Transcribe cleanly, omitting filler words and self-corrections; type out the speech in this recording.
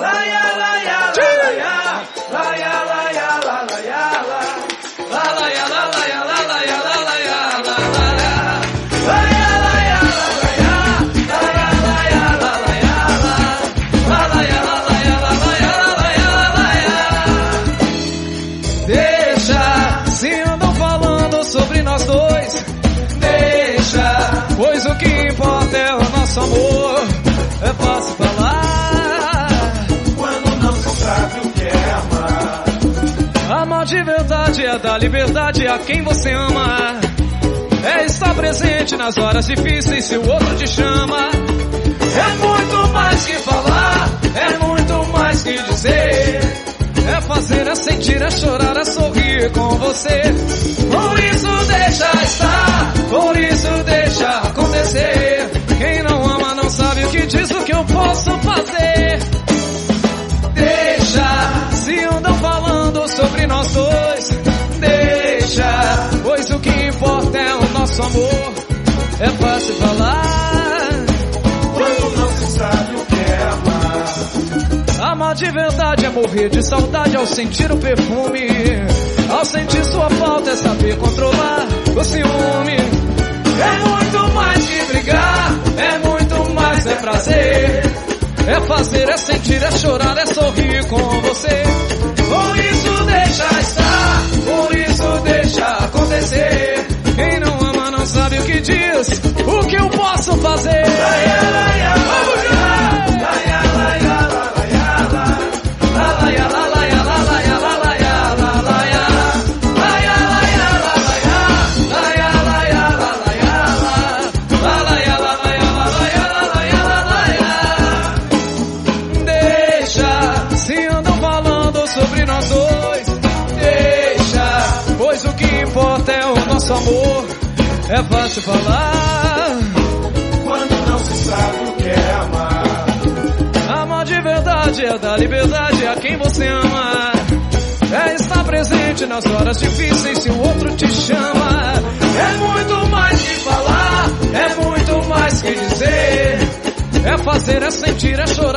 Deixa, se andam falando sobre nós dois, deixa, pois o que importa é o nosso amor. É fácil falar quando não se sabe o que é amar. Amar de verdade é dar liberdade a quem você ama. É estar presente nas horas difíceis se o outro te chama. É muito mais que falar, é muito mais que dizer. É fazer, é sentir, é chorar, é sorrir com você. Por isso deixa estar, por isso deixa acontecer. Quem não ama não sabe o que diz, o que eu posso fazer. Deixa, se andam falando sobre nós dois, deixa, pois o que importa é o nosso amor. É fácil falar quando não se sabe o que é amar. Amar de verdade é morrer de saudade ao sentir o perfume. Ao sentir sua falta é saber controlar o ciúme. É muito mais que brigar, é muito mais, é prazer. É fazer, é sentir, é chorar, é sorrir com você. Por isso deixa estar, por isso deixa acontecer. Quem não ama não sabe o que diz, o que eu posso fazer. Sobre nós dois, deixa, pois o que importa é o nosso amor. É fácil falar quando não se sabe o que é amar. Amar de verdade é dar liberdade a quem você ama. É estar presente nas horas difíceis se o outro te chama. É muito mais que falar, é muito mais que dizer. É fazer, é sentir, é chorar.